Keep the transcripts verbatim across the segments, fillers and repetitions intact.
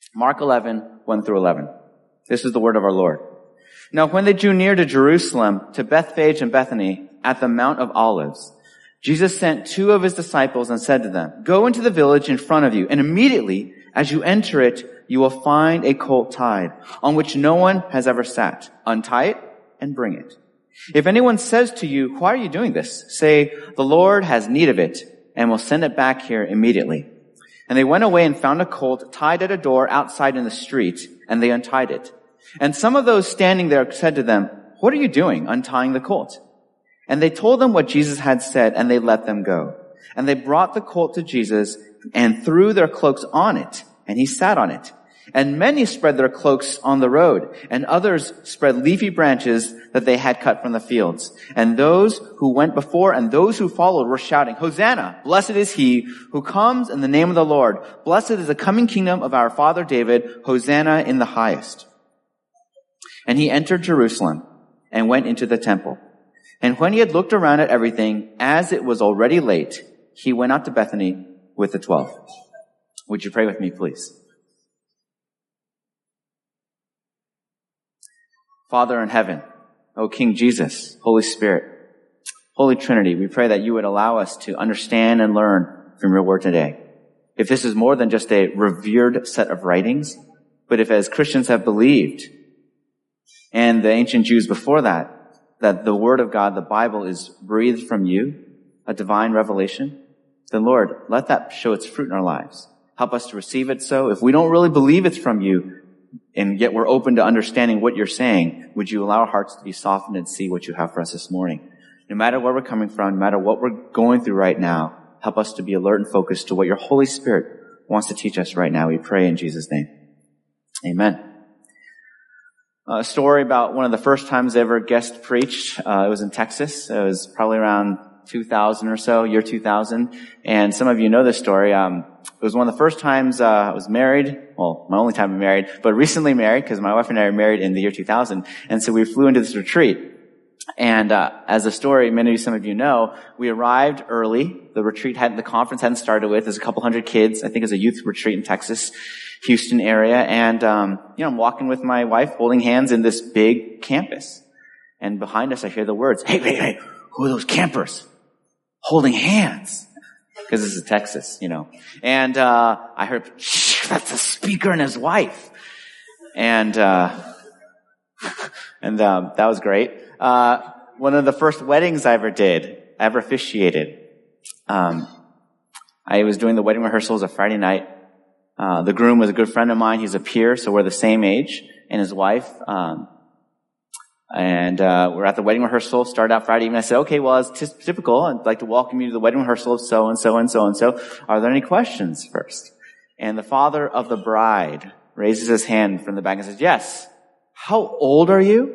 Mark eleven, one through eleven. This is the word of our Lord. Now when they drew near to Jerusalem, to Bethphage and Bethany, at the Mount of Olives, Jesus sent two of his disciples and said to them, "Go into the village in front of you, and immediately as you enter it, you will find a colt tied, on which no one has ever sat. Untie it and bring it. If anyone says to you, 'Why are you doing this?' say, 'The Lord has need of it, and will send it back here immediately.'" And they went away and found a colt tied at a door outside in the street, and they untied it. And some of those standing there said to them, "What are you doing, untying the colt?" And they told them what Jesus had said, and they let them go. And they brought the colt to Jesus and threw their cloaks on it, and he sat on it. And many spread their cloaks on the road, and others spread leafy branches that they had cut from the fields. And those who went before and those who followed were shouting, "Hosanna! Blessed is he who comes in the name of the Lord. Blessed is the coming kingdom of our father David. Hosanna in the highest." And he entered Jerusalem and went into the temple. And when he had looked around at everything, as it was already late, he went out to Bethany with the twelve. Would you pray with me, please? Father in heaven, O King Jesus, Holy Spirit, Holy Trinity, we pray that you would allow us to understand and learn from your word today. If this is more than just a revered set of writings, but if as Christians have believed, and the ancient Jews before that, that the word of God, the Bible, is breathed from you, a divine revelation, then Lord, let that show its fruit in our lives. Help us to receive it so. If we don't really believe it's from you, and yet we're open to understanding what you're saying, would you allow our hearts to be softened and see what you have for us this morning? No matter where we're coming from, no matter what we're going through right now, help us to be alert and focused to what your Holy Spirit wants to teach us right now. We pray in Jesus' name. Amen. A story about one of the first times I ever guest preached. Uh, it was in Texas. It was probably around two thousand or so, year two thousand. And some of you know this story. Um, it was one of the first times uh, I was married. Well, my only time I'm married, but recently married because my wife and I were married in the year two thousand. And so we flew into this retreat. And uh, as the story, many of you, some of you know, we arrived early. The retreat hadn't, the conference hadn't started with. There's a couple hundred kids. I think it was a youth retreat in Texas, Houston area. And, um, you know, I'm walking with my wife, holding hands in this big campus. And behind us, I hear the words, "Hey, hey, hey, who are those campers holding hands?" Because this is Texas, you know. And, uh, I heard, "Shh, that's the speaker and his wife." And, uh, and, um, that was great. Uh, one of the first weddings I ever did, I ever officiated. Um, I was doing the wedding rehearsals a Friday night. Uh, the groom was a good friend of mine. He's a peer, so we're the same age, and his wife. Um, and uh, we're at the wedding rehearsal. Started out Friday evening. I said, "Okay, well, as t- typical, I'd like to welcome you to the wedding rehearsal of so and so and so and so. Are there any questions first?" And the father of the bride raises his hand from the back and says, "Yes. How old are you?"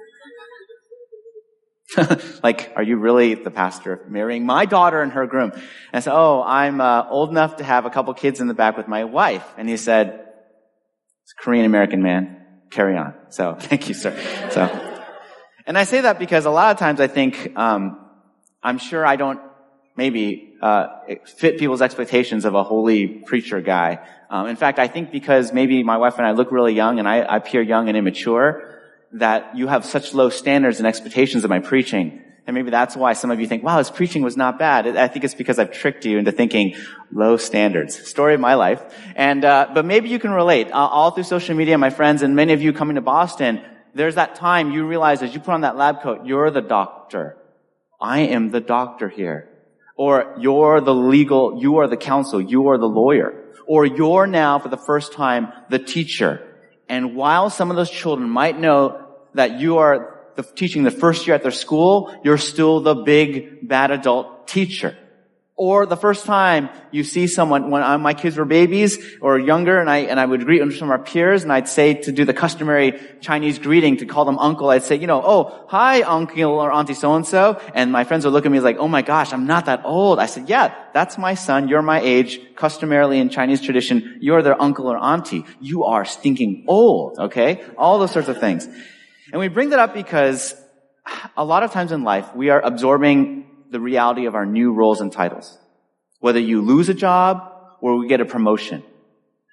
Like, are you really the pastor marrying my daughter and her groom? And I said, "Oh, I'm uh, old enough to have a couple kids in the back with my wife." And he said, "It's a Korean American man. Carry on." So, thank you, sir. So, and I say that because a lot of times I think, um, I'm sure I don't maybe uh fit people's expectations of a holy preacher guy. Um, in fact, I think because maybe my wife and I look really young and I, I appear young and immature, that you have such low standards and expectations of my preaching. And maybe that's why some of you think, "Wow, his preaching was not bad." I think it's because I've tricked you into thinking low standards. Story of my life. And, uh, but maybe you can relate. Uh, all through social media, my friends, and many of you coming to Boston, there's that time you realize as you put on that lab coat, you're the doctor. I am the doctor here. Or you're the legal, you are the counsel, you are the lawyer. Or you're now, for the first time, the teacher. And while some of those children might know that you are the, teaching the first year at their school, you're still the big, bad adult teacher. Or the first time you see someone, when I, my kids were babies or younger, and I and I would greet some of our peers, and I'd say to do the customary Chinese greeting, to call them uncle, I'd say, you know, "Oh, hi, uncle or auntie so-and-so." And my friends would look at me like, "Oh my gosh, I'm not that old." I said, "Yeah, that's my son. You're my age. Customarily in Chinese tradition, you're their uncle or auntie. You are stinking old," okay? All those sorts of things. And we bring that up because a lot of times in life, we are absorbing the reality of our new roles and titles. Whether you lose a job or we get a promotion.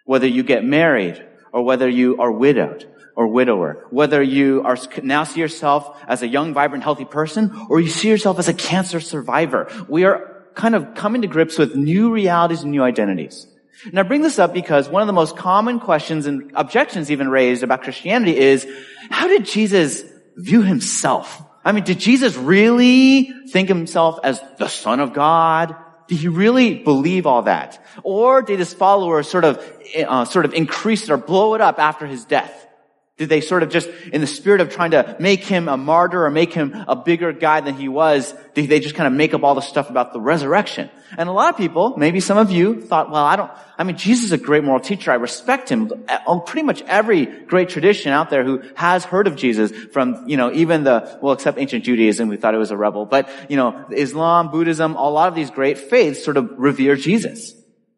whether you get married or whether you are widowed or widower, whether you are now see yourself as a young, vibrant, healthy person, or you see yourself as a cancer survivor. We are kind of coming to grips with new realities and new identities. And I bring this up because one of the most common questions and objections even raised about Christianity is, how did Jesus view himself? I mean, did Jesus really think of himself as the Son of God? Did he really believe all that? Or did his followers sort of, uh, sort of increase it or blow it up after his death? Did they sort of just, in the spirit of trying to make him a martyr or make him a bigger guy than he was, did they just kind of make up all the stuff about the resurrection? And a lot of people, maybe some of you, thought, well, I don't, I mean, Jesus is a great moral teacher. I respect him. On pretty much every great tradition out there who has heard of Jesus, from, you know, even the, well, except ancient Judaism, we thought it was a rebel, but, you know, Islam, Buddhism, a lot of these great faiths sort of revere Jesus.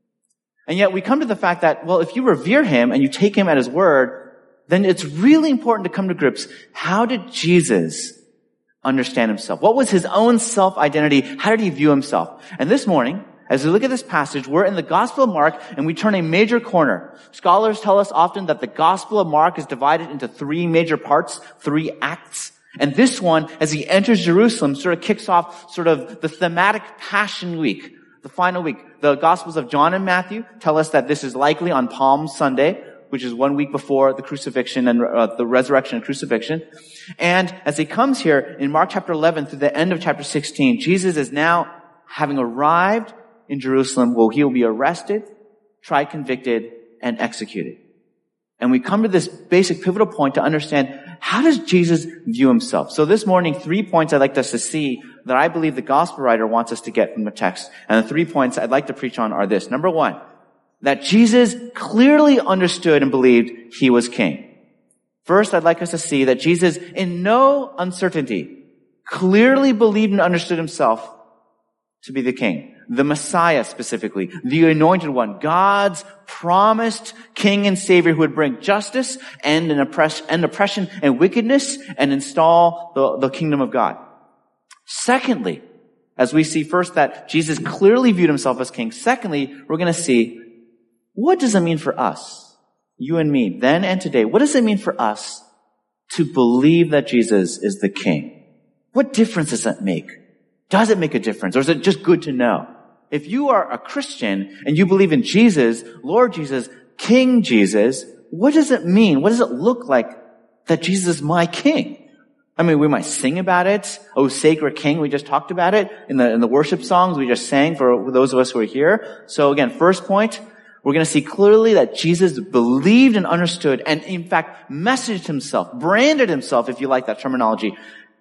And yet we come to the fact that, well, if you revere him and you take him at his word, then it's really important to come to grips. How did Jesus understand himself? What was his own self-identity? How did he view himself? And this morning, as we look at this passage, we're in the Gospel of Mark, and we turn a major corner. Scholars tell us often that the Gospel of Mark is divided into three major parts, three acts. And this one, as he enters Jerusalem, sort of kicks off sort of the thematic Passion Week, the final week. The Gospels of John and Matthew tell us that this is likely on Palm Sunday, which is one week before the crucifixion and uh, the resurrection and crucifixion. And as he comes here in Mark chapter eleven through the end of chapter sixteen, Jesus is now having arrived in Jerusalem where he will be arrested, tried, convicted, and executed. And we come to this basic pivotal point to understand, how does Jesus view himself? So this morning, three points I'd like us to see that I believe the gospel writer wants us to get from the text. And the three points I'd like to preach on are this. Number one, that Jesus clearly understood and believed he was king. First, I'd like us to see that Jesus, in no uncertainty, clearly believed and understood himself to be the king, the Messiah specifically, the anointed one, God's promised king and savior who would bring justice and an oppress, and oppression and wickedness and install the, the kingdom of God. Secondly, as we see first that Jesus clearly viewed himself as king, secondly, we're going to see, what does it mean for us, you and me, then and today? What does it mean for us to believe that Jesus is the king? What difference does that make? Does it make a difference, or is it just good to know? If you are a Christian and you believe in Jesus, Lord Jesus, King Jesus, what does it mean? What does it look like that Jesus is my king? I mean, we might sing about it. Oh, sacred King. We just talked about it in the, in the worship songs we just sang for those of us who are here. So again, first point, we're going to see clearly that Jesus believed and understood and in fact messaged himself, branded himself, if you like that terminology,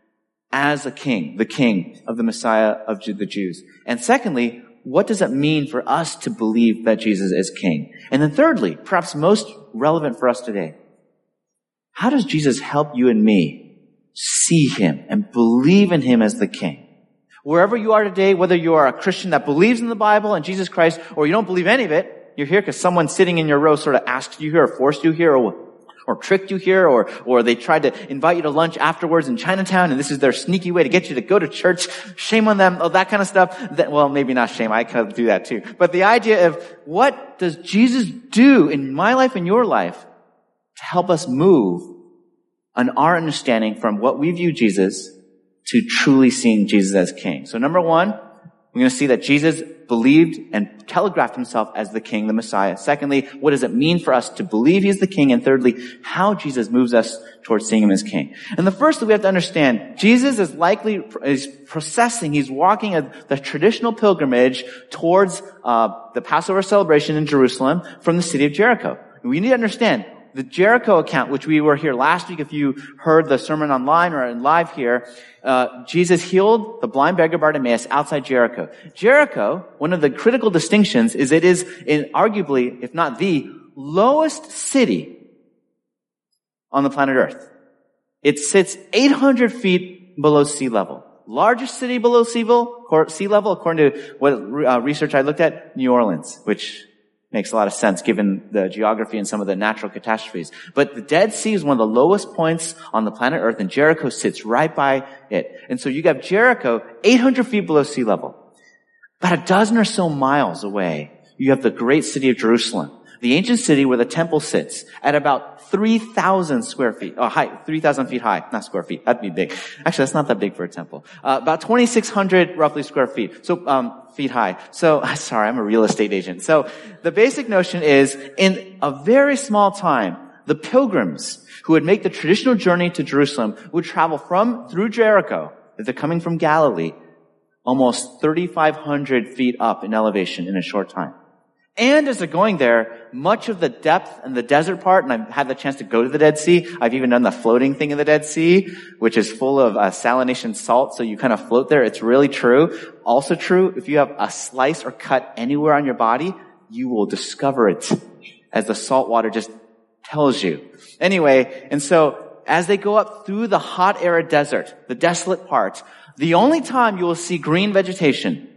as a king, the king of the Messiah of the Jews. And secondly, what does it mean for us to believe that Jesus is king? And then thirdly, perhaps most relevant for us today, how does Jesus help you and me see him and believe in him as the king? Wherever you are today, whether you are a Christian that believes in the Bible and Jesus Christ, or you don't believe any of it, you're here because someone sitting in your row sort of asked you here or forced you here or or tricked you here, or, or they tried to invite you to lunch afterwards in Chinatown, and this is their sneaky way to get you to go to church. Shame on them, all that kind of stuff. That, well, maybe not shame, I could do that too. But the idea of what does Jesus do in my life and your life to help us move on our understanding from what we view Jesus to truly seeing Jesus as king. So number one, we're going to see that Jesus believed and telegraphed himself as the king, the Messiah. Secondly, what does it mean for us to believe he's the king? And thirdly, how Jesus moves us towards seeing him as king. And the first that we have to understand, Jesus is likely, is processing, he's walking a, the traditional pilgrimage towards uh, the Passover celebration in Jerusalem from the city of Jericho. And we need to understand, the Jericho account, which we were here last week, if you heard the sermon online or in live here, uh, Jesus healed the blind beggar Bartimaeus outside Jericho. Jericho, one of the critical distinctions is it is in arguably, if not the lowest city on the planet Earth. It sits eight hundred feet below sea level. Largest city below sea level, according to what uh, research I looked at, New Orleans, which makes a lot of sense given the geography and some of the natural catastrophes. But the Dead Sea is one of the lowest points on the planet Earth, and Jericho sits right by it. And so you got Jericho eight hundred feet below sea level. About a dozen or so miles away, you have the great city of Jerusalem, the ancient city where the temple sits, at about three thousand square feet, oh, height, three thousand feet high, not square feet, that'd be big. Actually, that's not that big for a temple. Uh, about twenty-six hundred roughly square feet, so, um, feet high. So, sorry, I'm a real estate agent. So, the basic notion is, in a very small time, the pilgrims who would make the traditional journey to Jerusalem would travel from, through Jericho, if they're coming from Galilee, almost thirty-five hundred feet up in elevation in a short time. And as they're going there, much of the depth and the desert part, and I've had the chance to go to the Dead Sea. I've even done the floating thing in the Dead Sea, which is full of uh, salination salt, so you kind of float there. It's really true. Also true, if you have a slice or cut anywhere on your body, you will discover it as the salt water just tells you. Anyway, and so as they go up through the hot, arid desert, the desolate part, the only time you will see green vegetation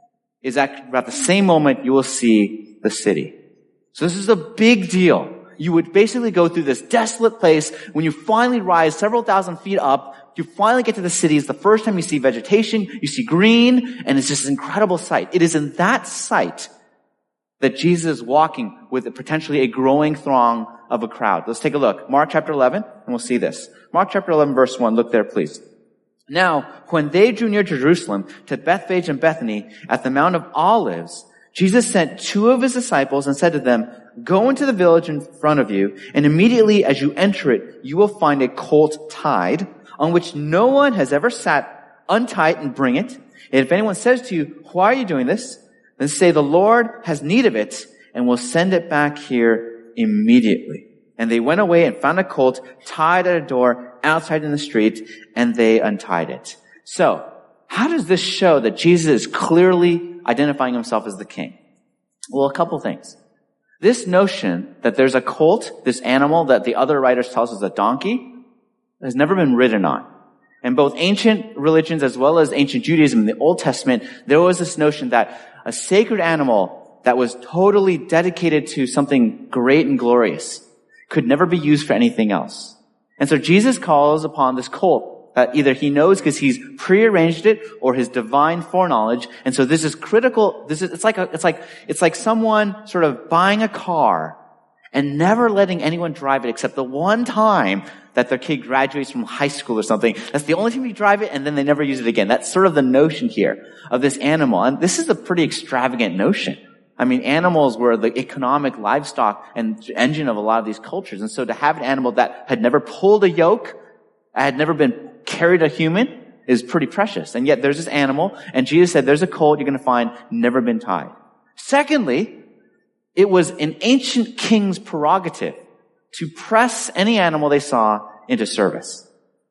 is at about the same moment you will see the city. So this is a big deal. You would basically go through this desolate place. When you finally rise several thousand feet up, you finally get to the city. It's the first time you see vegetation, you see green, and it's just an incredible sight. It is in that sight that Jesus is walking with potentially a growing throng of a crowd. Let's take a look. Mark chapter eleven, and we'll see this. Mark chapter eleven, verse one. Look there, please. Now, when they drew near Jerusalem to Bethphage and Bethany at the Mount of Olives, Jesus sent two of his disciples and said to them, "Go into the village in front of you, and immediately as you enter it, you will find a colt tied, on which no one has ever sat. Untie it and bring it. And if anyone says to you, 'Why are you doing this?' then say, 'The Lord has need of it, and will send it back here immediately.' And they went away and found a colt tied at a door outside in the street, and they untied it." So, how does this show that Jesus is clearly identifying himself as the king? Well, a couple things. This notion that there's a colt, this animal that the other writers tell us is a donkey, has never been written on. In both ancient religions as well as ancient Judaism in the Old Testament, there was this notion that a sacred animal that was totally dedicated to something great and glorious could never be used for anything else. And so Jesus calls upon this colt that either he knows because he's prearranged it or his divine foreknowledge. And so this is critical. This is, it's like, a, it's like, it's like someone sort of buying a car and never letting anyone drive it except the one time that their kid graduates from high school or something. That's the only time you drive it, and then they never use it again. That's sort of the notion here of this animal. And this is a pretty extravagant notion. I mean, animals were the economic livestock and engine of a lot of these cultures. And so to have an animal that had never pulled a yoke, had never been carried a human, is pretty precious. And yet there's this animal, and Jesus said, there's a colt you're going to find never been tied. Secondly, it was an ancient king's prerogative to press any animal they saw into service.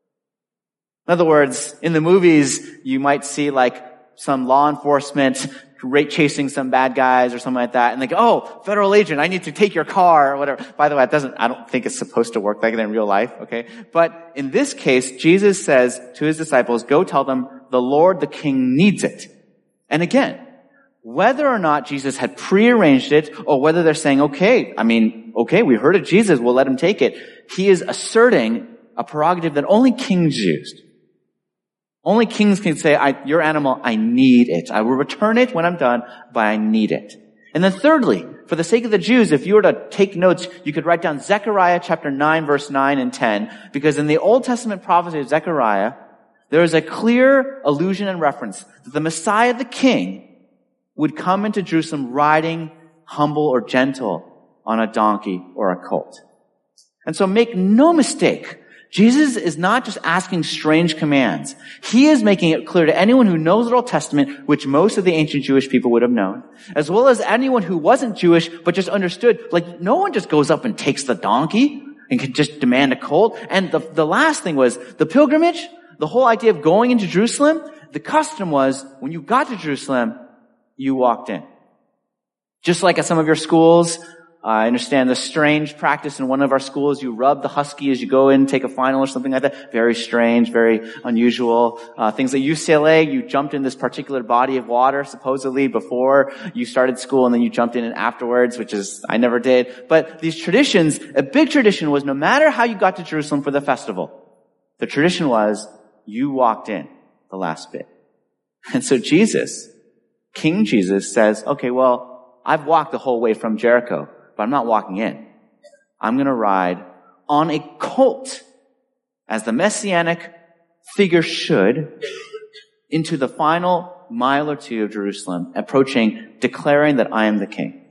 In other words, in the movies, you might see like some law enforcement rate chasing some bad guys or something like that, and they go, "Oh, federal agent, I need to take your car," or whatever. By the way, it doesn't, I don't think it's supposed to work like that in real life, okay? But in this case, Jesus says to his disciples, go tell them, the Lord, the King, needs it. And again, whether or not Jesus had prearranged it, or whether they're saying, okay, I mean, okay, we heard of Jesus, we'll let him take it, he is asserting a prerogative that only kings used. Only kings can say, I, your animal, I need it. I will return it when I'm done, but I need it. And then thirdly, for the sake of the Jews, if you were to take notes, you could write down Zechariah chapter nine, verse nine and ten, because in the Old Testament prophecy of Zechariah, there is a clear allusion and reference that the Messiah, the King, would come into Jerusalem riding humble or gentle on a donkey or a colt. And so make no mistake, Jesus is not just asking strange commands. He is making it clear to anyone who knows the Old Testament, which most of the ancient Jewish people would have known, as well as anyone who wasn't Jewish but just understood, like no one just goes up and takes the donkey and can just demand a colt. And the, the last thing was the pilgrimage, the whole idea of going into Jerusalem, the custom was when you got to Jerusalem, you walked in. Just like at some of your schools, I understand the strange practice in one of our schools. You rub the husky as you go in, take a final or something like that. Very strange, very unusual. Uh, things at U C L A, you jumped in this particular body of water, supposedly, before you started school, and then you jumped in it afterwards, which is, I never did. But these traditions, a big tradition was no matter how you got to Jerusalem for the festival, the tradition was you walked in the last bit. And so Jesus, King Jesus, says, okay, well, I've walked the whole way from Jericho. but I'm not walking in. I'm going to ride on a colt, as the messianic figure should, into the final mile or two of Jerusalem, approaching, declaring that I am the king.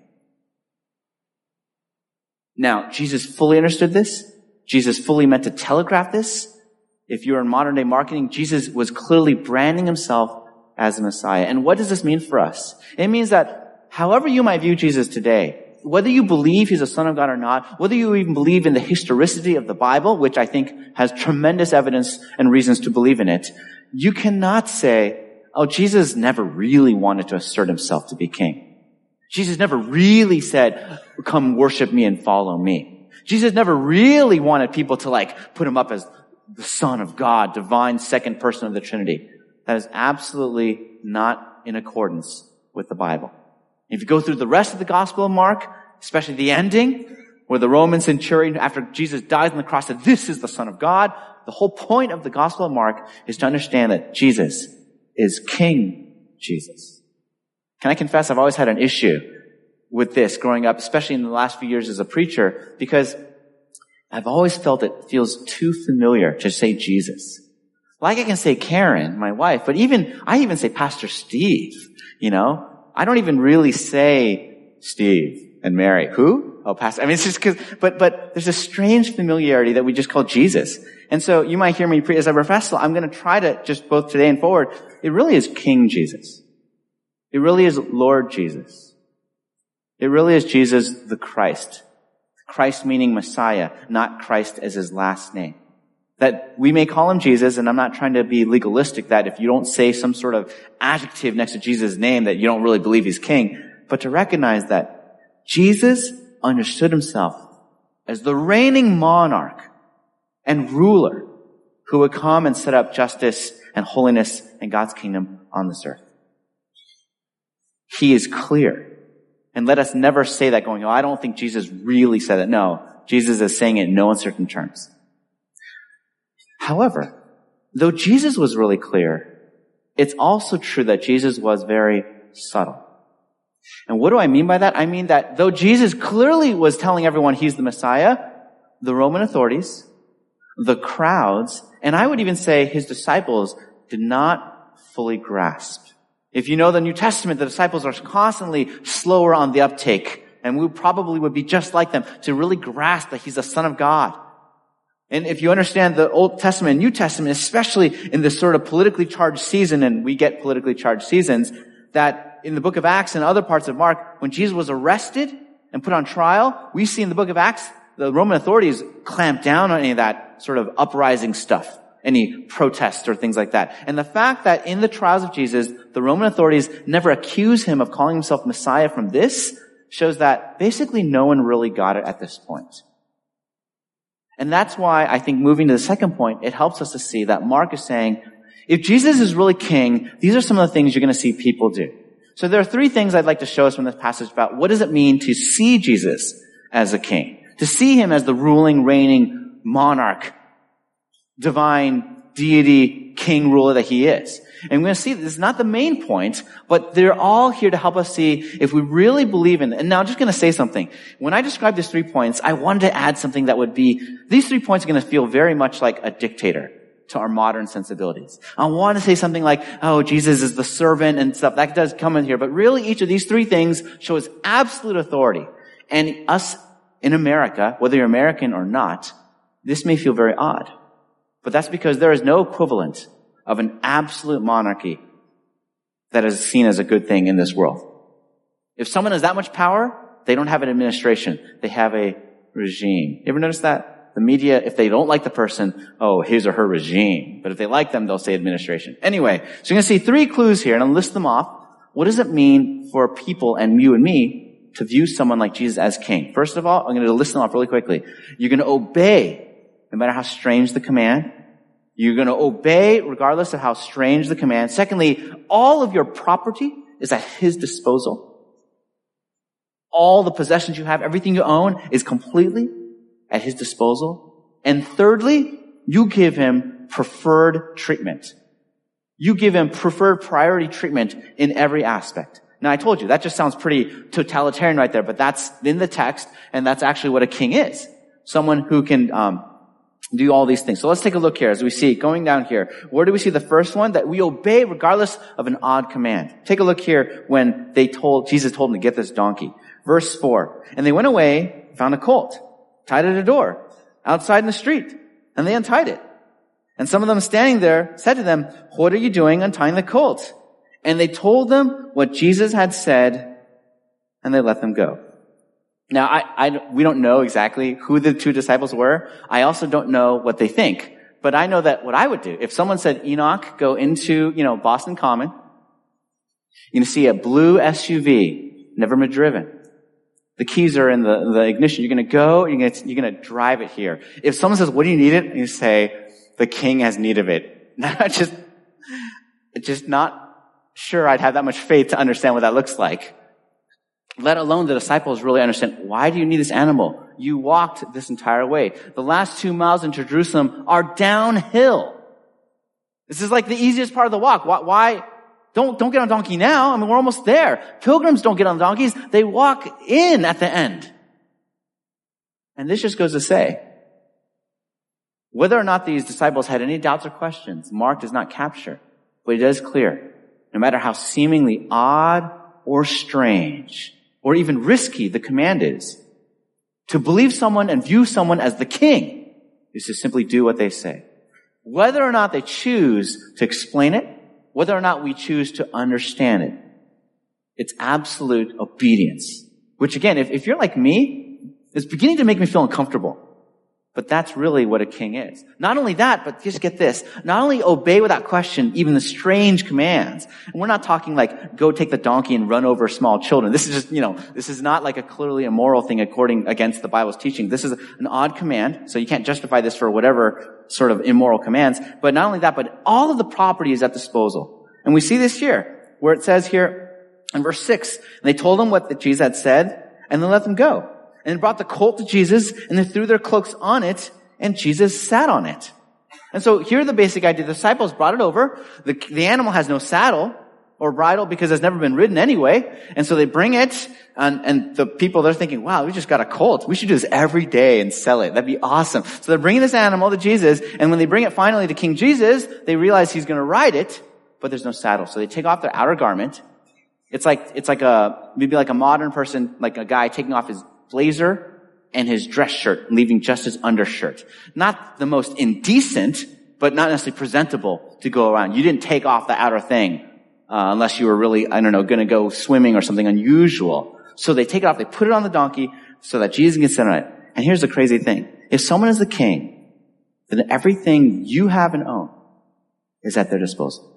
Now, Jesus fully understood this. Jesus fully meant to telegraph this. If you're in modern day marketing, Jesus was clearly branding himself as the Messiah. And what does this mean for us? It means that however you might view Jesus today, whether you believe he's a son of God or not, whether you even believe in the historicity of the Bible, which I think has tremendous evidence and reasons to believe in it, you cannot say, oh, Jesus never really wanted to assert himself to be king. Jesus never really said, come worship me and follow me. Jesus never really wanted people to like put him up as the Son of God, divine second person of the Trinity. That is absolutely not in accordance with the Bible. If you go through the rest of the Gospel of Mark, especially the ending, where the Roman centurion, after Jesus dies on the cross, said, this is the Son of God, the whole point of the Gospel of Mark is to understand that Jesus is King Jesus. Can I confess, I've always had an issue with this growing up, especially in the last few years as a preacher, because I've always felt it feels too familiar to say Jesus. Like I can say Karen, my wife, but even, I even say Pastor Steve, you know? I don't even really say Steve and Mary. Who? Oh, Pastor. I mean, it's just cause, but, but there's a strange familiarity that we just call Jesus. And so you might hear me pre- as I profess, I'm going to try to just both today and forward. It really is King Jesus. It really is Lord Jesus. It really is Jesus the Christ. Christ meaning Messiah, not Christ as his last name. That we may call him Jesus, and I'm not trying to be legalistic that if you don't say some sort of adjective next to Jesus' name that you don't really believe he's king, but to recognize that Jesus understood himself as the reigning monarch and ruler who would come and set up justice and holiness and God's kingdom on this earth. He is clear. And let us never say that going, oh, I don't think Jesus really said it. No, Jesus is saying it in no uncertain terms. However, though Jesus was really clear, it's also true that Jesus was very subtle. And what do I mean by that? I mean that though Jesus clearly was telling everyone he's the Messiah, the Roman authorities, the crowds, and I would even say his disciples did not fully grasp. If you know the New Testament, the disciples are constantly slower on the uptake, and we probably would be just like them to really grasp that he's the Son of God. And if you understand the Old Testament and New Testament, especially in this sort of politically charged season, and we get politically charged seasons, that in the book of Acts and other parts of Mark, when Jesus was arrested and put on trial, we see in the book of Acts, the Roman authorities clamped down on any of that sort of uprising stuff, any protests or things like that. And the fact that in the trials of Jesus, the Roman authorities never accuse him of calling himself Messiah from this shows that basically no one really got it at this point. And that's why I think moving to the second point, it helps us to see that Mark is saying, if Jesus is really king, these are some of the things you're going to see people do. So there are three things I'd like to show us from this passage about what does it mean to see Jesus as a king, to see him as the ruling, reigning monarch, divine deity, king, ruler that he is. And we're going to see that this is not the main point, but they're all here to help us see if we really believe in it. And now I'm just going to say something. When I describe these three points, I wanted to add something that would be, these three points are going to feel very much like a dictator to our modern sensibilities. I want to say something like, oh, Jesus is the servant and stuff. That does come in here. But really, each of these three things shows absolute authority. And us in America, whether you're American or not, this may feel very odd. But that's because there is no equivalent of an absolute monarchy that is seen as a good thing in this world. If someone has that much power, they don't have an administration. They have a regime. You ever notice that? The media, if they don't like the person, oh, his or her regime. But if they like them, they'll say administration. Anyway, so you're going to see three clues here, and I'll list them off. What does it mean for people and you and me to view someone like Jesus as king? First of all, I'm going to list them off really quickly. You're going to obey no matter how strange the command. You're going to obey regardless of how strange the command. Secondly, all of your property is at his disposal. All the possessions you have, everything you own is completely at his disposal. And thirdly, you give him preferred treatment. You give him preferred priority treatment in every aspect. Now, I told you, that just sounds pretty totalitarian right there, but that's in the text, and that's actually what a king is. Someone who can um do all these things. So let's take a look here as we see, going down here. Where do we see the first one? That we obey regardless of an odd command. Take a look here when they told, Jesus told them to get this donkey. Verse four. And they went away, found a colt, tied it at a door, outside in the street, and they untied it. And some of them standing there said to them, what are you doing untying the colt? And they told them what Jesus had said, and they let them go. Now, I, I, we don't know exactly who the two disciples were. I also don't know what they think. But I know that what I would do, if someone said, Enoch, go into, you know, Boston Common, you're going to see a blue S U V, never been driven. The keys are in the, the ignition. You're going to go, you're going to, you're going to drive it here. If someone says, what do you need it? And you say, the king has need of it. just, just not sure I'd have that much faith to understand what that looks like. Let alone the disciples really understand, why do you need this animal? You walked this entire way. The last two miles into Jerusalem are downhill. This is like the easiest part of the walk. Why, why? Don't, don't get on a donkey now. I mean, we're almost there. Pilgrims don't get on donkeys. They walk in at the end. And this just goes to say, whether or not these disciples had any doubts or questions, Mark does not capture. But it is clear, no matter how seemingly odd or strange, or even risky the command is, to believe someone and view someone as the king is to simply do what they say. Whether or not they choose to explain it, whether or not we choose to understand it, it's absolute obedience. Which again, if, if you're like me, it's beginning to make me feel uncomfortable. But that's really what a king is. Not only that, but just get this. Not only obey without question even the strange commands. And we're not talking like, go take the donkey and run over small children. This is just, you know, this is not like a clearly immoral thing according against the Bible's teaching. This is an odd command, so you can't justify this for whatever sort of immoral commands. But not only that, but all of the property is at disposal. And we see this here, where it says here in verse six, and they told him what Jesus had said, and then let them go. And brought the colt to Jesus, and they threw their cloaks on it, and Jesus sat on it. And so here the basic idea. The disciples brought it over. The, the animal has no saddle or bridle because it's never been ridden anyway. And so they bring it, and, and the people, they're thinking, wow, we just got a colt. We should do this every day and sell it. That'd be awesome. So they're bringing this animal to Jesus, and when they bring it finally to King Jesus, they realize he's going to ride it, but there's no saddle. So they take off their outer garment. It's like, it's like a, maybe like a modern person, like a guy taking off his blazer and his dress shirt, leaving just his undershirt. Not the most indecent, but not necessarily presentable to go around. You didn't take off the outer thing, uh, unless you were really, I don't know, gonna go swimming or something unusual. So they take it off, they put it on the donkey so that Jesus can sit on it. And here's the crazy thing. If someone is the king, then everything you have and own is at their disposal.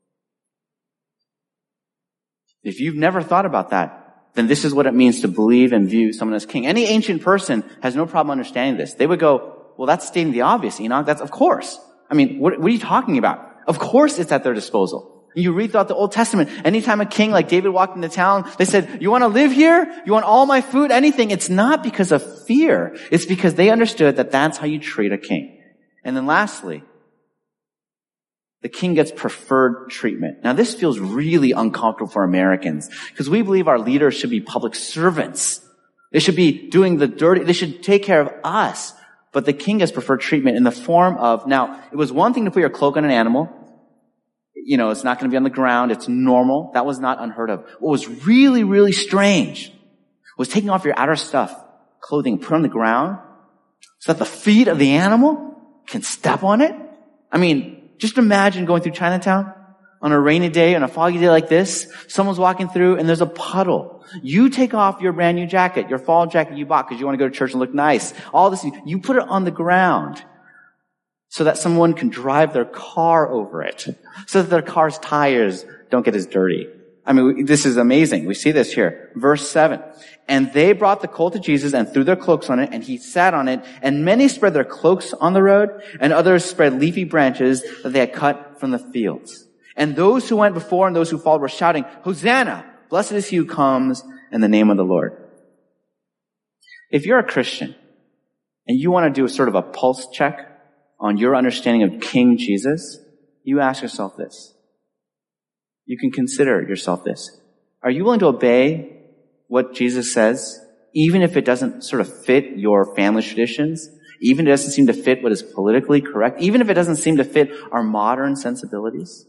If you've never thought about that, then this is what it means to believe and view someone as king. Any ancient person has no problem understanding this. They would go, well, that's stating the obvious, Enoch. That's, of course. I mean, what, what are you talking about? Of course it's at their disposal. You read throughout the Old Testament, anytime a king like David walked into town, they said, you want to live here? You want all my food? Anything? It's not because of fear. It's because they understood that that's how you treat a king. And then lastly, the king gets preferred treatment. Now this feels really uncomfortable for Americans because we believe our leaders should be public servants. They should be doing the dirty, they should take care of us. But the king gets preferred treatment in the form of, now it was one thing to put your cloak on an animal. You know, it's not going to be on the ground. It's normal. That was not unheard of. What was really, really strange was taking off your outer stuff, clothing, put on the ground so that the feet of the animal can step on it. I mean, just imagine going through Chinatown on a rainy day, on a foggy day like this. Someone's walking through and there's a puddle. You take off your brand new jacket, your fall jacket you bought because you want to go to church and look nice. All this, you put it on the ground so that someone can drive their car over it, so that their car's tires don't get as dirty. I mean, this is amazing. We see this here. Verse seven. And they brought the colt to Jesus and threw their cloaks on it, and he sat on it. And many spread their cloaks on the road, and others spread leafy branches that they had cut from the fields. And those who went before and those who followed were shouting, Hosanna! Blessed is he who comes in the name of the Lord. If you're a Christian, and you want to do a sort of a pulse check on your understanding of King Jesus, you ask yourself this. You can consider yourself this. Are you willing to obey what Jesus says, even if it doesn't sort of fit your family traditions, even if it doesn't seem to fit what is politically correct, even if it doesn't seem to fit our modern sensibilities?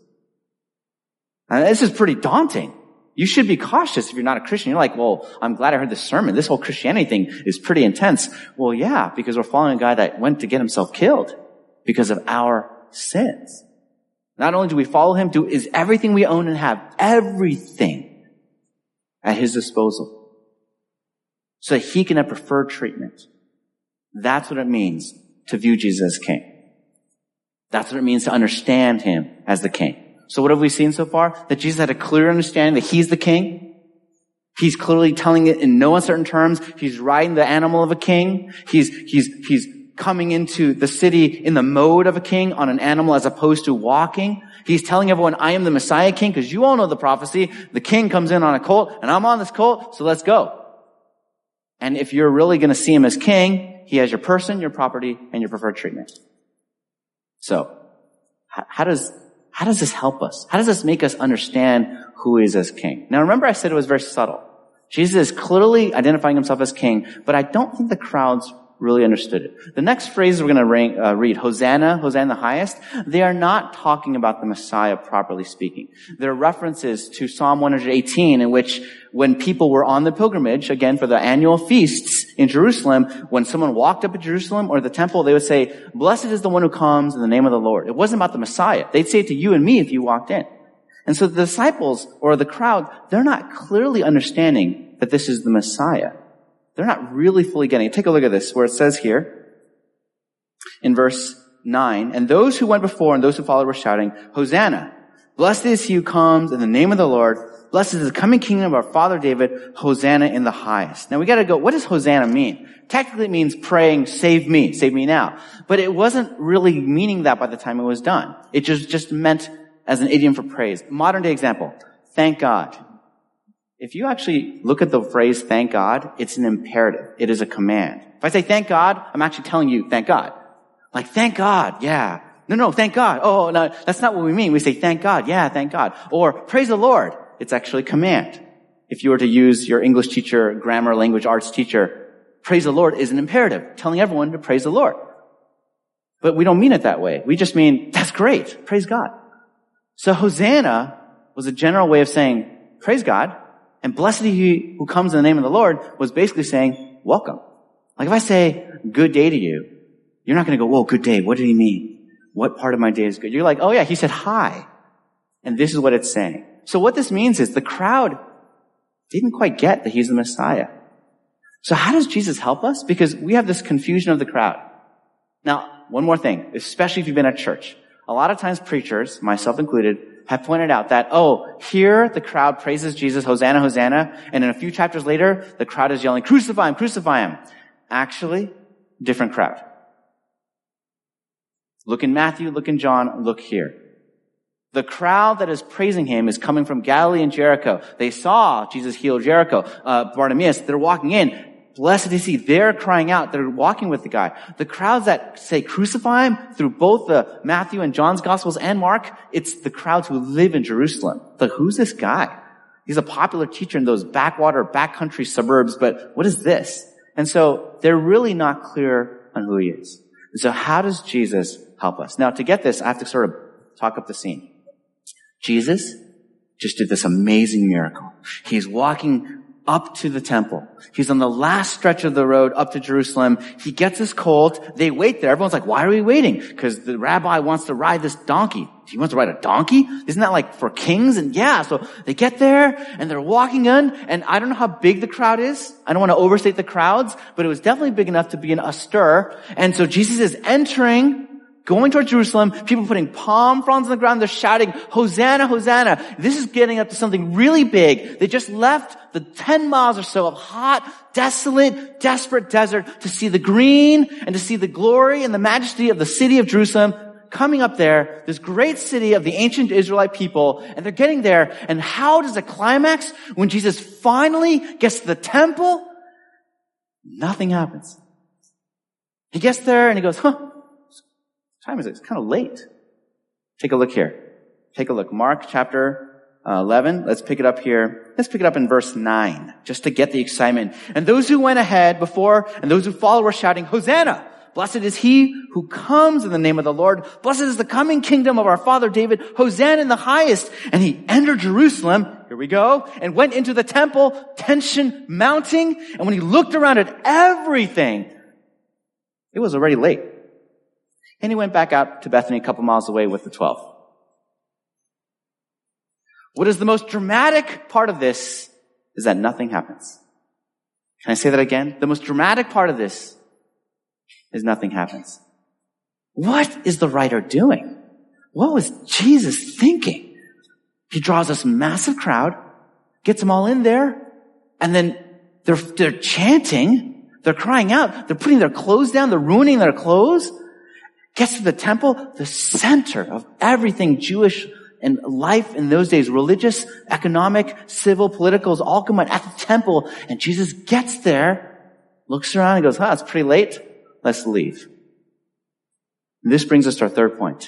And this is pretty daunting. You should be cautious if you're not a Christian. You're like, well, I'm glad I heard this sermon. This whole Christianity thing is pretty intense. Well, yeah, because we're following a guy that went to get himself killed because of our sins. Not only do we follow him, do is everything we own and have, everything at his disposal, so that he can have preferred treatment. That's what it means to view Jesus as king. That's what it means to understand him as the king. So what have we seen so far? That Jesus had a clear understanding that he's the king. He's clearly telling it in no uncertain terms. He's riding the animal of a king. He's, he's, he's coming into the city in the mode of a king on an animal as opposed to walking. He's telling everyone, I am the Messiah king, because you all know the prophecy. The king comes in on a colt, and I'm on this colt, so let's go. And if you're really going to see him as king, he has your person, your property, and your preferred treatment. So, how does How does this help us? How does this make us understand who he is as king? Now remember I said it was very subtle. Jesus is clearly identifying himself as king, but I don't think the crowds really understood it. The next phrase we're going to uh, read, Hosanna, Hosanna the highest, they are not talking about the Messiah properly speaking. They're references to Psalm one eighteen, in which when people were on the pilgrimage, again for the annual feasts in Jerusalem, when someone walked up to Jerusalem or the temple, they would say, blessed is the one who comes in the name of the Lord. It wasn't about the Messiah. They'd say it to you and me if you walked in. And so the disciples or the crowd, they're not clearly understanding that this is the Messiah. They're not really fully getting it. Take a look at this, where it says here in verse nine, and those who went before and those who followed were shouting, Hosanna! Blessed is he who comes in the name of the Lord. Blessed is the coming kingdom of our father David. Hosanna in the highest. Now we gotta go, what does Hosanna mean? Technically it means praying, save me, save me now. But it wasn't really meaning that by the time it was done. It just, just meant as an idiom for praise. Modern day example, thank God. If you actually look at the phrase thank God, it's an imperative. It is a command. If I say thank God, I'm actually telling you thank God. Like thank God, yeah. No, no, thank God. Oh, no, that's not what we mean. We say thank God, yeah, thank God. Or praise the Lord. It's actually command. If you were to use your English teacher, grammar, language arts teacher, praise the Lord is an imperative, telling everyone to praise the Lord. But we don't mean it that way. We just mean, that's great, praise God. So Hosanna was a general way of saying, praise God. And blessed is he who comes in the name of the Lord was basically saying, welcome. Like if I say, good day to you, you're not going to go, whoa, good day. What did he mean? What part of my day is good? You're like, oh yeah, he said hi. And this is what it's saying. So what this means is the crowd didn't quite get that he's the Messiah. So how does Jesus help us? Because we have this confusion of the crowd. Now, one more thing, especially if you've been at church. A lot of times preachers, myself included, have pointed out that, oh, here the crowd praises Jesus, Hosanna, Hosanna, and in a few chapters later, the crowd is yelling, crucify him, crucify him. Actually, different crowd. Look in Matthew, look in John, look here. The crowd that is praising him is coming from Galilee and Jericho. They saw Jesus heal Jericho, uh, Bartimaeus. They're walking in. Blessed is he. They're crying out. They're walking with the guy. The crowds that say crucify him through both the Matthew and John's Gospels and Mark, it's the crowds who live in Jerusalem. Like, who's this guy? He's a popular teacher in those backwater, backcountry suburbs, but what is this? And so they're really not clear on who he is. And so how does Jesus help us? Now, to get this, I have to sort of talk up the scene. Jesus just did this amazing miracle. He's walking up to the temple. He's on the last stretch of the road up to Jerusalem. He gets his colt. They wait there. Everyone's like, why are we waiting? Because the rabbi wants to ride this donkey. He wants to ride a donkey? Isn't that like for kings? And yeah, so they get there and they're walking in, and I don't know how big the crowd is. I don't want to overstate the crowds, but it was definitely big enough to be an astir. And so Jesus is entering, going toward Jerusalem, people putting palm fronds on the ground, they're shouting, Hosanna, Hosanna. This is getting up to something really big. They just left the ten miles or so of hot, desolate, desperate desert to see the green and to see the glory and the majesty of the city of Jerusalem coming up there, this great city of the ancient Israelite people, and they're getting there. And how does it climax? When Jesus finally gets to the temple, nothing happens. He gets there and he goes, huh, time is it? It's kind of late. Take a look here. Take a look. Mark chapter uh, eleven. Let's pick it up here. Let's pick it up in verse nine, just to get the excitement. And those who went ahead before and those who followed were shouting, Hosanna! Blessed is he who comes in the name of the Lord. Blessed is the coming kingdom of our father David. Hosanna in the highest. And he entered Jerusalem, here we go, and went into the temple, tension mounting. And when he looked around at everything, it was already late. And he went back out to Bethany a couple miles away with the twelve. What is the most dramatic part of this is that nothing happens. Can I say that again? The most dramatic part of this is nothing happens. What is the writer doing? What was Jesus thinking? He draws this massive crowd, gets them all in there, and then they're, they're chanting, they're crying out, they're putting their clothes down, they're ruining their clothes, gets to the temple, the center of everything Jewish and life in those days, religious, economic, civil, political, is all combined at the temple, and Jesus gets there, looks around and goes, huh, it's pretty late. Let's leave. And this brings us to our third point.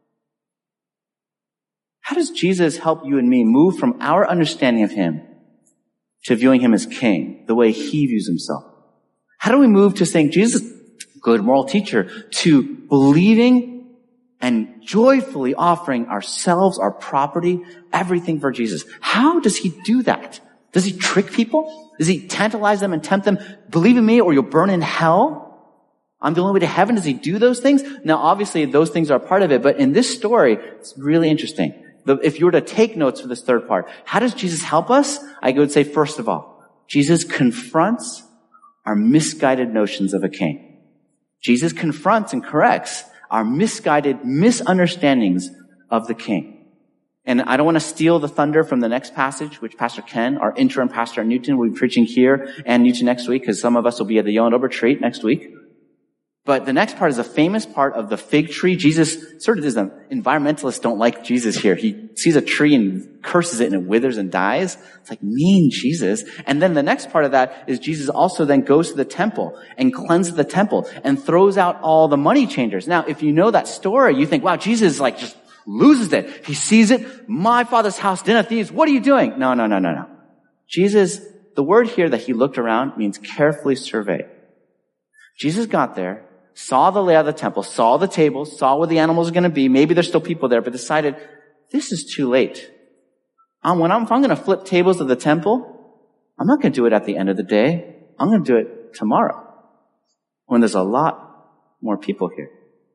How does Jesus help you and me move from our understanding of him to viewing him as king, the way he views himself? How do we move to saying, Jesus, good moral teacher, to believing and joyfully offering ourselves, our property, everything for Jesus? How does he do that? Does he trick people? Does he tantalize them and tempt them? Believe in me or you'll burn in hell? I'm the only way to heaven. Does he do those things? Now, obviously, those things are part of it. But in this story, it's really interesting. If you were to take notes for this third part, how does Jesus help us? I would say, first of all, Jesus confronts our misguided notions of a king. Jesus confronts and corrects our misguided misunderstandings of the king. And I don't want to steal the thunder from the next passage, which Pastor Ken, our interim pastor at Newton, will be preaching here and Newton next week, because some of us will be at the Yellowknot retreat next week. But the next part is a famous part of the fig tree. Jesus sort of is an environmentalists don't like Jesus here. He sees a tree and curses it and it withers and dies. It's like mean Jesus. And then the next part of that is Jesus also then goes to the temple and cleanses the temple and throws out all the money changers. Now, if you know that story, you think, wow, Jesus like just loses it. He sees it. My Father's house, den of thieves. What are you doing? No, no, no, no, no. Jesus, the word here that he looked around means carefully surveyed. Jesus got there, saw the layout of the temple, saw the tables, saw where the animals are going to be. Maybe there's still people there, but decided, this is too late. Um, when I'm, if I'm going to flip tables of the temple, I'm not going to do it at the end of the day. I'm going to do it tomorrow when there's a lot more people here.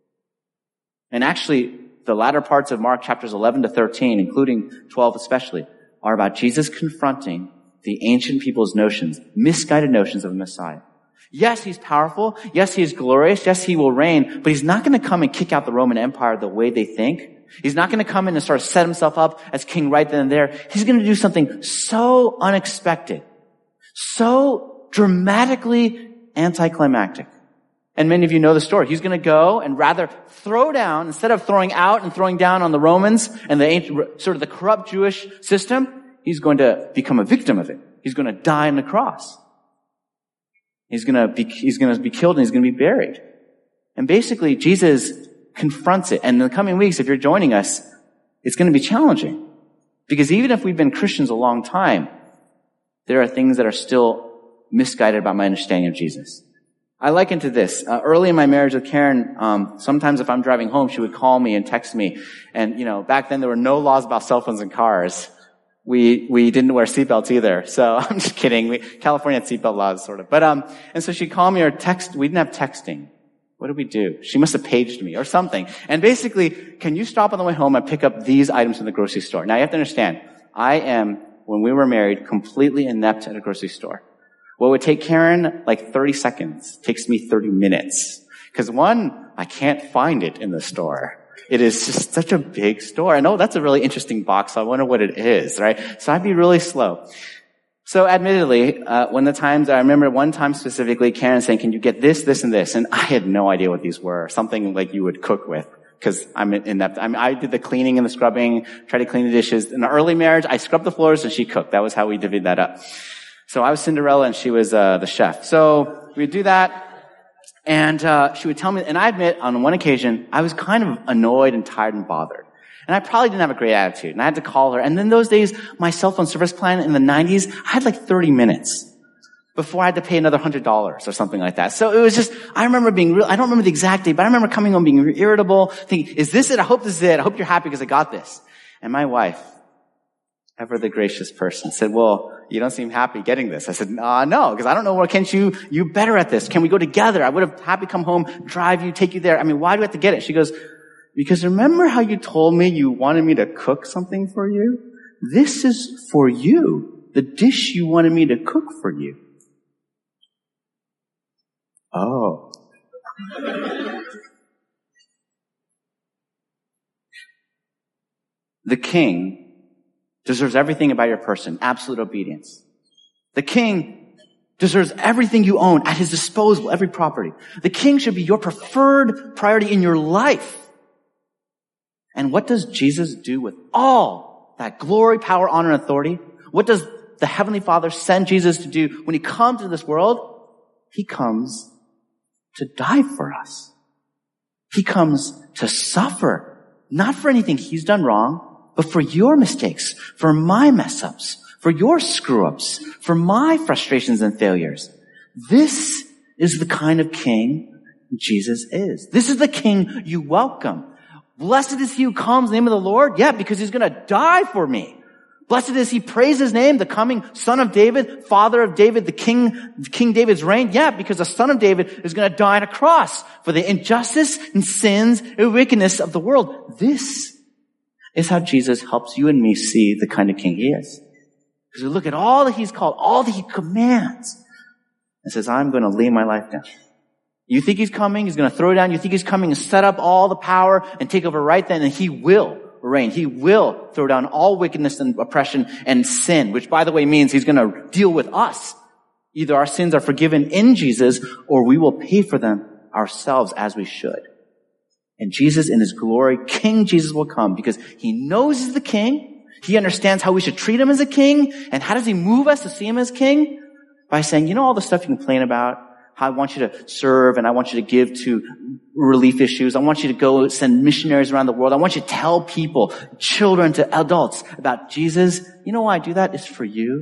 And actually, the latter parts of Mark chapters eleven to thirteen, including twelve especially, are about Jesus confronting the ancient people's notions, misguided notions of a Messiah. Yes, he's powerful. Yes, he is glorious. Yes, he will reign. But he's not going to come and kick out the Roman Empire the way they think. He's not going to come in and sort of set himself up as king right then and there. He's going to do something so unexpected, so dramatically anticlimactic. And many of you know the story. He's going to go and rather throw down, instead of throwing out and throwing down on the Romans and the ancient, sort of the corrupt Jewish system, he's going to become a victim of it. He's going to die on the cross. He's gonna be, he's gonna be killed and he's gonna be buried. And basically, Jesus confronts it. And in the coming weeks, if you're joining us, it's gonna be challenging. Because even if we've been Christians a long time, there are things that are still misguided about my understanding of Jesus. I liken to this. Uh, early in my marriage with Karen, um, sometimes if I'm driving home, she would call me and text me. And, you know, back then there were no laws about cell phones in cars. We, we didn't wear seatbelts either. So I'm just kidding. We, California had seatbelt laws, sort of. But, um, and so she'd call me or text. We didn't have texting. What did we do? She must have paged me or something. And basically, can you stop on the way home and pick up these items from the grocery store? Now you have to understand, I am, when we were married, completely inept at a grocery store. What would take Karen like thirty seconds takes me thirty minutes. Cause one, I can't find it in the store. It is just such a big store. I know that's a really interesting box, so I wonder what it is, right? So I'd be really slow. So admittedly, uh, when the times, I remember one time specifically, Karen saying, can you get this, this, and this? And I had no idea what these were. Something like you would cook with. Cause I'm in that, I mean, I did the cleaning and the scrubbing, tried to clean the dishes. In the early marriage, I scrubbed the floors and she cooked. That was how we divvied that up. So I was Cinderella and she was, uh, the chef. So we'd do that. And uh she would tell me, and I admit, on one occasion, I was kind of annoyed and tired and bothered. And I probably didn't have a great attitude. And I had to call her. And then those days, my cell phone service plan in the nineties, I had like thirty minutes before I had to pay another one hundred dollars or something like that. So it was just, I remember being real, I don't remember the exact date, but I remember coming home being irritable, thinking, is this it? I hope this is it. I hope you're happy because I got this. And my wife, ever the gracious person, said, well, you don't seem happy getting this. I said, uh, no, because I don't know where, can't you, you better at this. Can we go together? I would have happy come home, drive you, take you there. I mean, why do we have to get it? She goes, because remember how you told me you wanted me to cook something for you? This is for you. The dish you wanted me to cook for you. Oh. The king deserves everything about your person, absolute obedience. The king deserves everything you own at his disposal, every property. The king should be your preferred priority in your life. And what does Jesus do with all that glory, power, honor, and authority? What does the Heavenly Father send Jesus to do when he comes into this world? He comes to die for us. He comes to suffer, not for anything he's done wrong, but for your mistakes, for my mess-ups, for your screw-ups, for my frustrations and failures. This is the kind of king Jesus is. This is the king you welcome. Blessed is he who comes in the name of the Lord. Yeah, because he's going to die for me. Blessed is he, praise his name, the coming son of David, father of David, the king, King David's reign. Yeah, because the son of David is going to die on a cross for the injustice and sins and wickedness of the world. This is how Jesus helps you and me see the kind of king he is. Because we look at all that he's called, all that he commands, and says, I'm going to lay my life down. You think he's coming, he's going to throw it down. You think he's coming and set up all the power and take over right then, and he will reign. He will throw down all wickedness and oppression and sin, which, by the way, means he's going to deal with us. Either our sins are forgiven in Jesus, or we will pay for them ourselves as we should. And Jesus in his glory, King Jesus, will come because he knows he's the king. He understands how we should treat him as a king. And how does he move us to see him as king? By saying, you know all the stuff you complain about? How I want you to serve and I want you to give to relief issues. I want you to go send missionaries around the world. I want you to tell people, children to adults, about Jesus. You know why I do that? It's for you.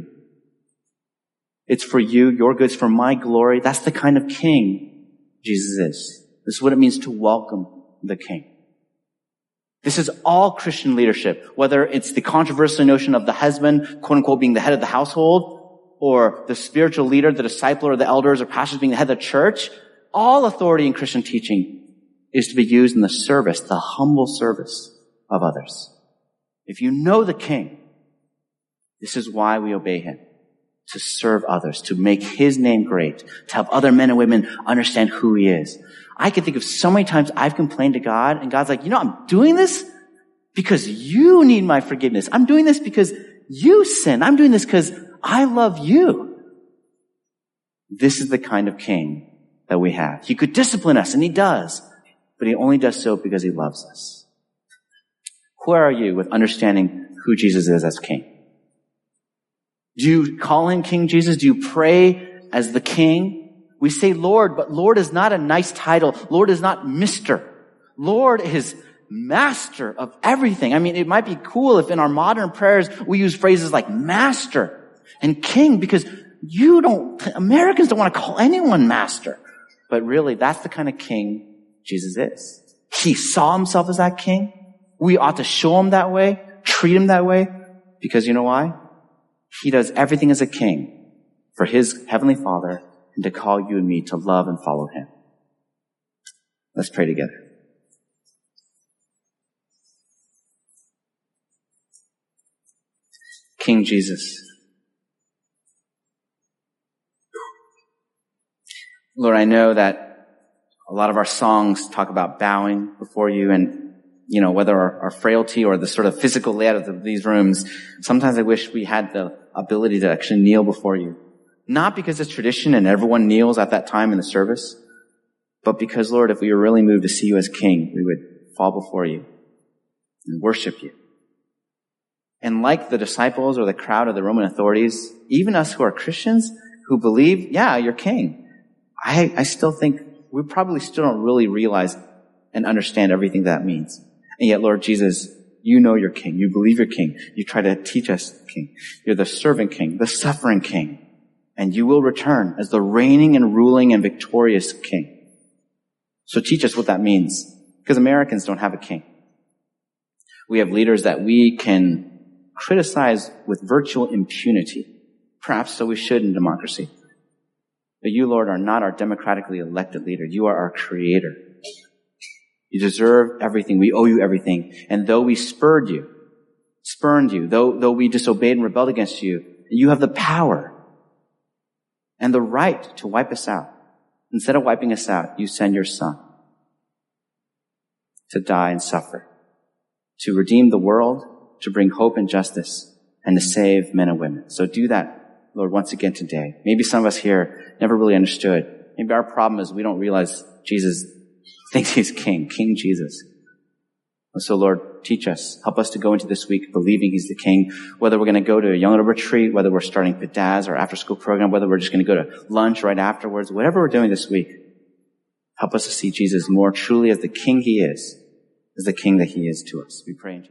It's for you. Your good. It's for my glory. That's the kind of king Jesus is. This is what it means to welcome the king. This is all Christian leadership, whether it's the controversial notion of the husband, quote unquote, being the head of the household, or the spiritual leader, the disciple, or the elders or pastors being the head of the church. All authority in Christian teaching is to be used in the service, the humble service of others. If you know the king, this is why we obey him. To serve others, to make his name great, to help other men and women understand who he is. I can think of so many times I've complained to God, and God's like, you know, I'm doing this because you need my forgiveness. I'm doing this because you sin. I'm doing this because I love you. This is the kind of king that we have. He could discipline us, and he does, but he only does so because he loves us. Where are you with understanding who Jesus is as king? Do you call him King Jesus? Do you pray as the king? We say Lord, but Lord is not a nice title. Lord is not Mister. Lord is master of everything. I mean, it might be cool if in our modern prayers we use phrases like master and king, because you don't, Americans don't want to call anyone master. But really, that's the kind of king Jesus is. He saw himself as that king. We ought to show him that way, treat him that way, because you know why? He does everything as a king for his heavenly Father and to call you and me to love and follow him. Let's pray together. King Jesus. Lord, I know that a lot of our songs talk about bowing before you, and, you know, whether our, our frailty or the sort of physical layout of these rooms, sometimes I wish we had the ability to actually kneel before you. Not because it's tradition and everyone kneels at that time in the service, but because, Lord, if we were really moved to see you as King, we would fall before you and worship you. And like the disciples or the crowd of the Roman authorities, even us who are Christians who believe, yeah, you're King, I, I still think we probably still don't really realize and understand everything that means. And yet, Lord Jesus, you know your king. You believe your king. You try to teach us king. You're the servant king, the suffering king. And you will return as the reigning and ruling and victorious king. So teach us what that means. Because Americans don't have a king. We have leaders that we can criticize with virtual impunity. Perhaps so we should in democracy. But you, Lord, are not our democratically elected leader. You are our creator. You deserve everything. We owe you everything. And though we spurned you, spurned you, though, though we disobeyed and rebelled against you, you have the power and the right to wipe us out. Instead of wiping us out, you send your son to die and suffer, to redeem the world, to bring hope and justice, and to save men and women. So do that, Lord, once again today. Maybe some of us here never really understood. Maybe our problem is we don't realize Jesus thinks he's king, King Jesus. And so, Lord, teach us. Help us to go into this week believing he's the king. Whether we're going to go to a young adult retreat, whether we're starting Pedaz or after-school program, whether we're just going to go to lunch right afterwards, whatever we're doing this week, help us to see Jesus more truly as the king he is, as the king that he is to us. We pray in Jesus' name.